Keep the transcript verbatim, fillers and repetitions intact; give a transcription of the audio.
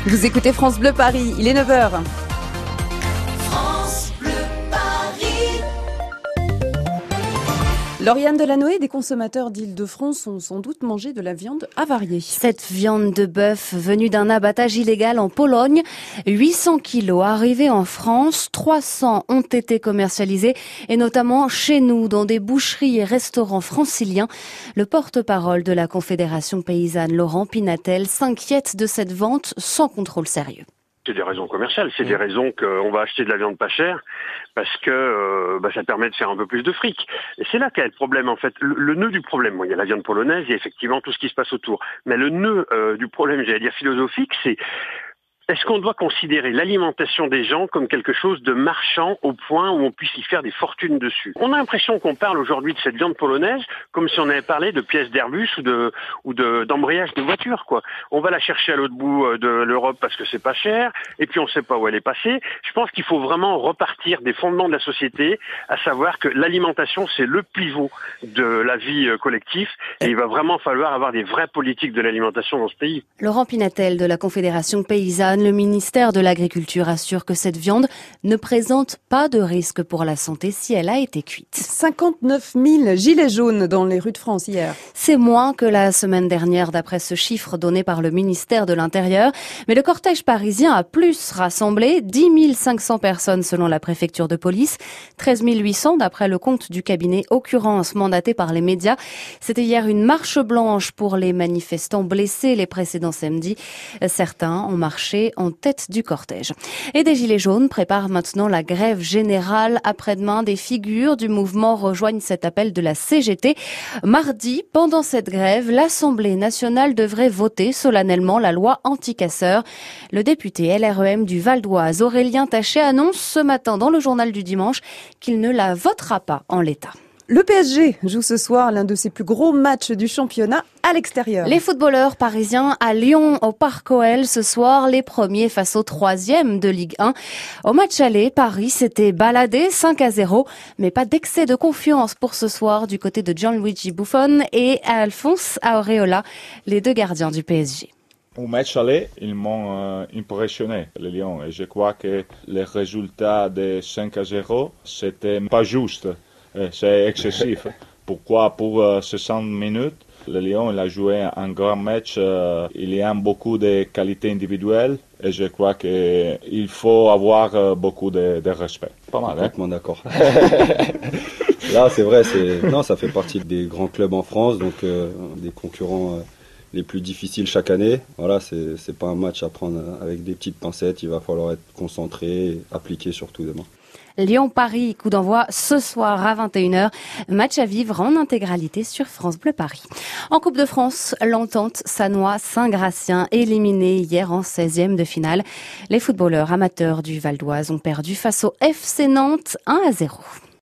Vous écoutez France Bleu Paris, il est neuf heures. France Bleu Paris. Lauriane Delanoë, des consommateurs d'Île-de-France ont sans doute mangé de la viande avariée. Cette viande de bœuf venue d'un abattage illégal en Pologne, huit cents kilos arrivés en France, trois cents ont été commercialisés et notamment chez nous dans des boucheries et restaurants franciliens. Le porte-parole de la Confédération paysanne, Laurent Pinatel, s'inquiète de cette vente sans contrôle sérieux. C'est des raisons commerciales, c'est des raisons qu'on va acheter de la viande pas chère parce que euh, bah, ça permet de faire un peu plus de fric. Et c'est là qu'est le problème en fait. Le, le nœud du problème, bon, il y a la viande polonaise, il y a effectivement tout ce qui se passe autour. Mais le nœud euh, du problème, j'allais dire philosophique, c'est est-ce qu'on doit considérer l'alimentation des gens comme quelque chose de marchand au point où on puisse y faire des fortunes dessus? On a l'impression qu'on parle aujourd'hui de cette viande polonaise comme si on avait parlé de pièces d'Airbus ou de ou de d'embrayage de voiture, quoi. On va la chercher à l'autre bout de l'Europe parce que c'est pas cher et puis on sait pas où elle est passée. Je pense qu'il faut vraiment repartir des fondements de la société, à savoir que l'alimentation c'est le pivot de la vie collective et il va vraiment falloir avoir des vraies politiques de l'alimentation dans ce pays. Laurent Pinatel de la Confédération paysanne, le ministère de l'Agriculture assure que cette viande ne présente pas de risque pour la santé si elle a été cuite. cinquante-neuf mille gilets jaunes dans les rues de France hier. C'est moins que la semaine dernière d'après ce chiffre donné par le ministère de l'Intérieur. Mais le cortège parisien a plus rassemblé, dix mille cinq cents personnes selon la préfecture de police, treize mille huit cents d'après le compte du cabinet Occurrence mandaté par les médias. C'était hier une marche blanche pour les manifestants blessés les précédents samedis. Certains ont marché en tête du cortège. Et des Gilets jaunes préparent maintenant la grève générale. Après-demain, des figures du mouvement rejoignent cet appel de la C G T. Mardi, pendant cette grève, l'Assemblée nationale devrait voter solennellement la loi anti-casseurs. Le député L R E M du Val d'Oise, Aurélien Taché, annonce ce matin dans le journal du dimanche qu'il ne la votera pas en l'état. Le P S G joue ce soir l'un de ses plus gros matchs du championnat à l'extérieur. Les footballeurs parisiens à Lyon, au Parc O L, ce soir, les premiers face au troisième de Ligue un. Au match aller, Paris s'était baladé cinq à zéro, mais pas d'excès de confiance pour ce soir du côté de Gianluigi Buffon et Alphonse Areola, les deux gardiens du P S G. Au match aller, ils m'ont euh, impressionné, les Lions, et je crois que le résultat de cinq à zéro, c'était pas juste. C'est excessif. Pourquoi pour euh, soixante minutes, le Lyon il a joué un grand match. Euh, il y a beaucoup de qualités individuelles et je crois qu'il faut avoir euh, beaucoup de, de respect. Pas mal, complètement hein d'accord. Là, c'est vrai, c'est non, ça fait partie des grands clubs en France, donc euh, des concurrents euh, les plus difficiles chaque année. Voilà, c'est c'est pas un match à prendre avec des petites pincettes. Il va falloir être concentré, et appliqué surtout demain. Lyon-Paris, coup d'envoi ce soir à vingt et une heures. Match à vivre en intégralité sur France Bleu Paris. En Coupe de France, l'Entente Sannois-Saint-Gratien éliminé hier en seizième de finale. Les footballeurs amateurs du Val d'Oise ont perdu face au F C Nantes un à zéro.